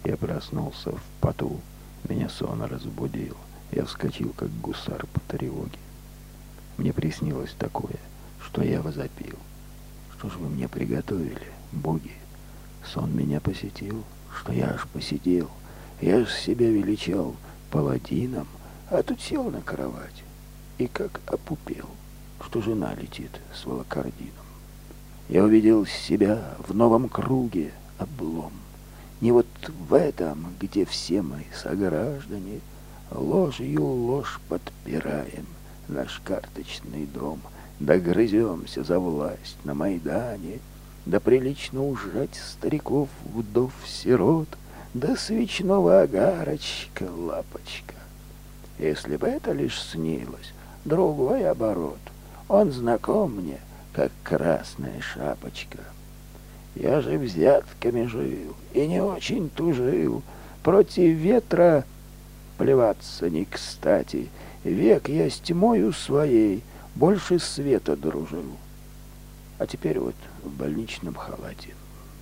Я проснулся в поту. Меня сон разбудил. Я вскочил, как гусар по тревоге. Мне приснилось такое, что я возопил. Что ж вы мне приготовили, боги? Сон меня посетил, что я аж посидел. Я ж себя величал паладином, а тут сел на кровать и как опупел, что жена летит с волокордином. Я увидел себя в новом круге, облом. Не вот в этом, где все мы сограждане ложью ложь подпираем наш карточный дом, да грыземся за власть на Майдане, да прилично ужать стариков, вдов, сирот, да свечного огарочка, лапочка. Если бы это лишь снилось, другой оборот, он знаком мне, как красная шапочка. Я же взятками жил и не очень тужил, против ветра плеваться не кстати. Век я с тьмою своей больше света дружил. А теперь вот в больничном халате.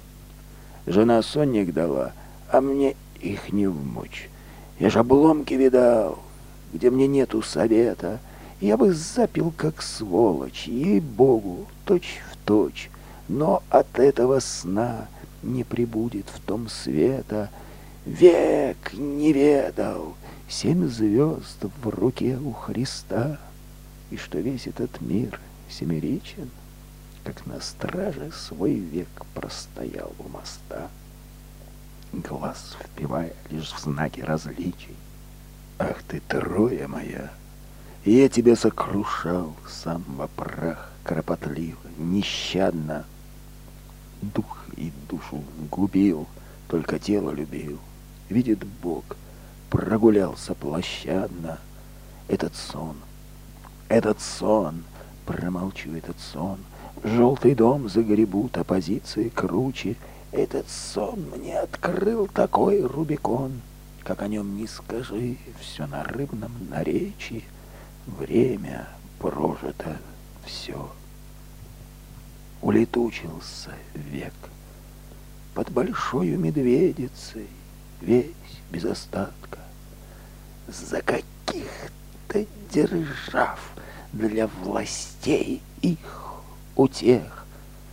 Жена сонник дала, а мне их не вмочь. Я ж обломки видал, где мне нету совета. Я бы запил, как сволочь, ей-богу, точь в точь. Но от этого сна не прибудет в том света. Век не ведал 7 звезд в руке у Христа, и что весь этот мир семеричен, как на страже свой век простоял у моста, глаз впивая лишь в знаки различий. Ах ты, Троя моя! И я тебя сокрушал сам во прах кропотливо, нещадно. Дух и душу губил, только тело любил. Видит Бог, прогулялся площадно. Этот сон, промолчу этот сон. Желтый дом загребут оппозиции круче. Этот сон мне открыл такой Рубикон, как о нем не скажи, все на рыбном наречии. Время прожито, все. Улетучился век. Под большою медведицей, весь без остатка. За каких-то держав для властей их утех.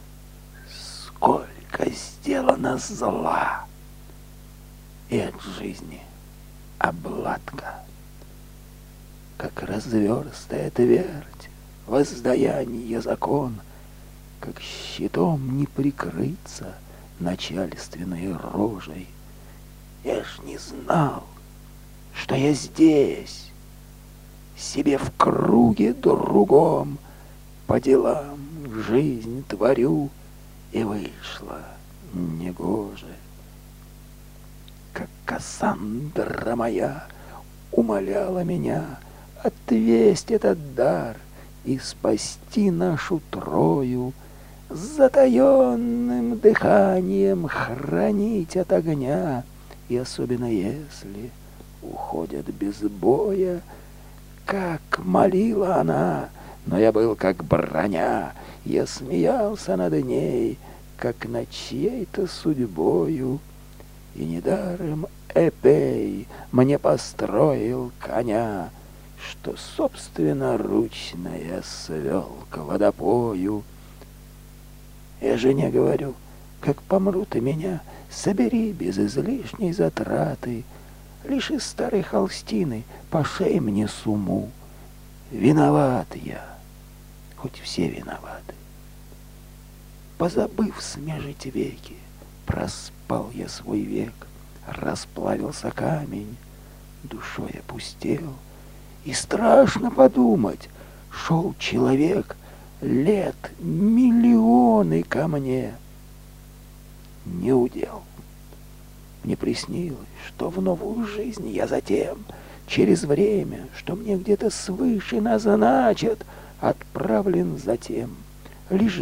Сколько сделано зла, и от жизни обладка. Как разверстая твердь, воздаяние закон, как щитом не прикрыться начальственной рожей. Я ж не знал, что я здесь, себе в круге другом, по делам жизнь творю, и вышло негоже. Как Кассандра моя умоляла меня отвесть этот дар и спасти нашу Трою, с затаенным дыханием хранить от огня, и особенно если уходят без боя, как молила она, но я был как броня, я смеялся над ней, как над чьей-то судьбою, и недаром Эпей мне построил коня, что собственноручно я свел к водопою. Я жене говорю, как помру ты меня, собери без излишней затраты, лишь из старой холстины пошей мне сумму. Виноват я, хоть все виноваты. Позабыв смежить веки, проспал я свой век, расплавился камень, душой опустел. И страшно подумать, шел человек лет миллионы ко мне. Не удел. Мне приснилось, что в новую жизнь я затем, через время, что мне где-то свыше назначат, отправлен затем, лишь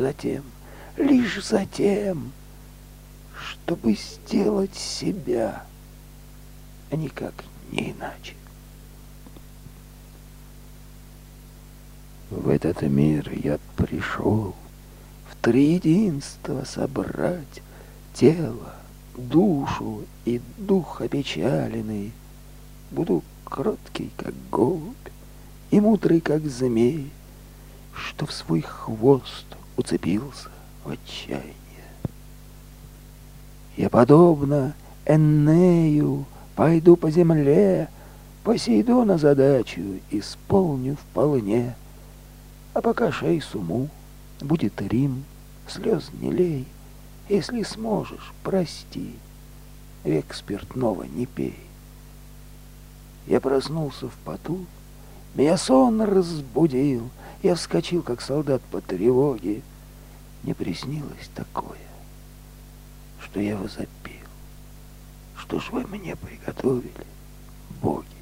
затем, чтобы сделать себя, а никак не иначе. В этот мир я пришел в триединство собрать тело, душу и дух опечаленный. Буду кроткий, как голубь, и мудрый, как змей, что в свой хвост уцепился в отчаяние. Я, подобно Энею, пойду по земле, Посейдона задачу исполню вполне. А пока шей суму, будет Рим, слез не лей, если сможешь, прости, век спиртного не пей. Я проснулся в поту, меня сон разбудил, я вскочил, как солдат по тревоге. Мне приснилось такое, что я возопил. Что ж вы мне приготовили, боги?